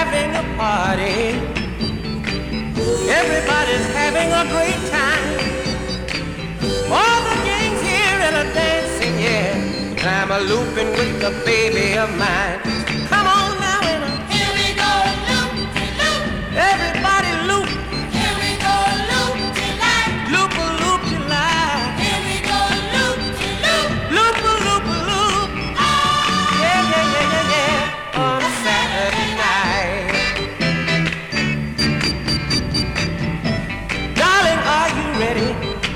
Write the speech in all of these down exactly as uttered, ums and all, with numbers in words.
having a party. Everybody's having a great time. All the gangs here and a dancing, yeah. I'm a looping with the baby of mine. Come on now and a here we go, loop, loop. Everybody loop. Here we go, loop, delight. Loop a loop, delight. Here we go, loop, loop. Loop a loop a loop. Ah. Yeah, yeah, yeah, yeah, yeah. On a Saturday night. Darling, are you ready?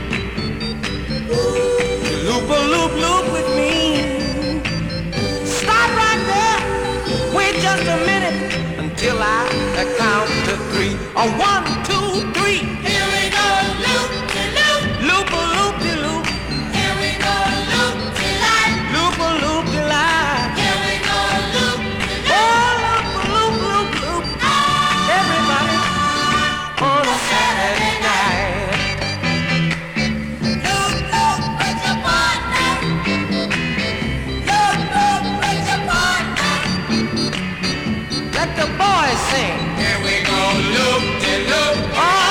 Loop a loop loop with me. Stop right there. Wait just a minute until I count to three. A one, two, three. Here we go, loop de loop. Loop a loop de loop. Here we go, loop de light. Loop a loop de light. Here we go, loop de loop. Oh, loop a loop loop loop. Ah. Everybody on a Saturday night. Let the boys sing. Here we go, loop de loop. Oh.